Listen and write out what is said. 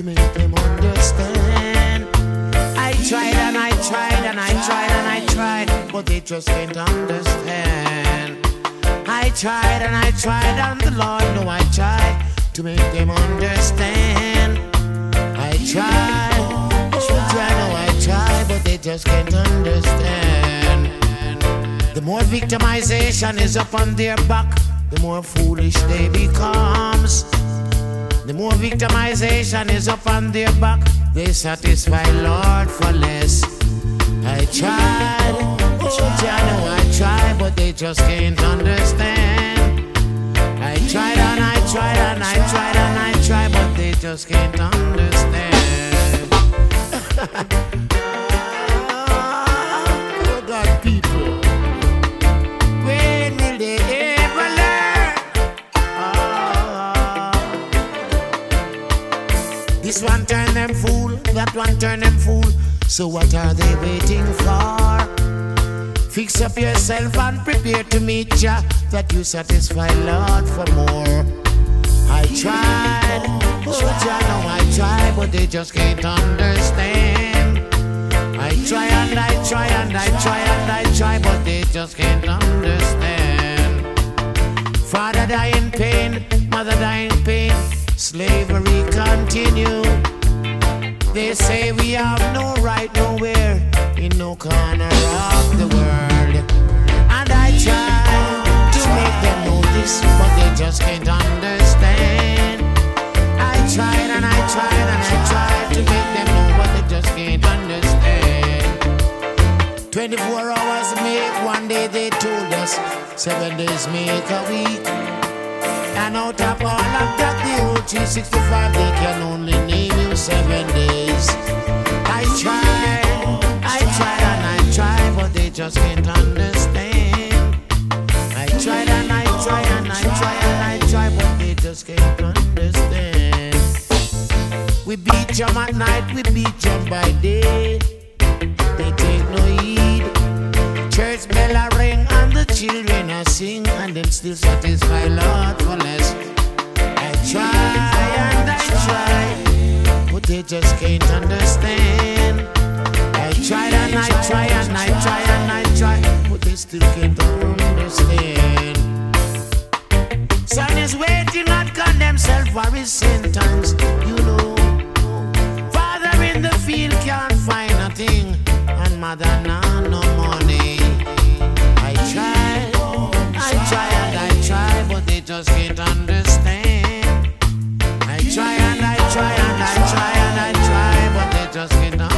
to make them understand. I tried and I tried and I tried and I tried, but they just can't understand. I tried and I tried, and the Lord know I tried to make them understand. I tried, oh, I know I tried, but they just can't understand. The more victimization is upon their back, the more foolish they becomes. The more victimization is upon their back, they satisfy Lord for less. I tried, oh, I know I tried, but they just can't understand. I tried and I tried and I tried and I tried, but they just can't understand. Oh God, people, when will they ever learn? This one turn them fool, that one turn them fool. So what are they waiting for? Fix up yourself and prepare to meet Jah, that you satisfy Lord for more. I tried, oh Jah know I tried, but they just can't understand. I try and I try and I try and I try, but they just can't understand. Father die in pain, mother die in pain, slavery continue. They say we have no right nowhere, in no corner of the world. And I try to make them know this, but they just can't understand. I tried and I tried and I tried to make them know, but they just can't understand. 24 hours make one day, they told us. 7 days make a week. And out of all of that, the whole 365, they can only name you 7 days. I tried and I tried, but they just can't understand. I tried and I tried and I tried and I tried, but they just can't understand. We beat them at night, we beat them by day. They take no heed. Church bell a ring and the children a sing, and them still satisfy Lord for less. I try and I try, but they just can't understand. I tried and I try and I try and I try, but they still can't understand. Son is waiting and condemn himself for his sentence, you know. Father in the field can't find a thing, and mother now no money. I try and I try, but they just can't understand. I try and I try and I try and I try, but they just can't understand.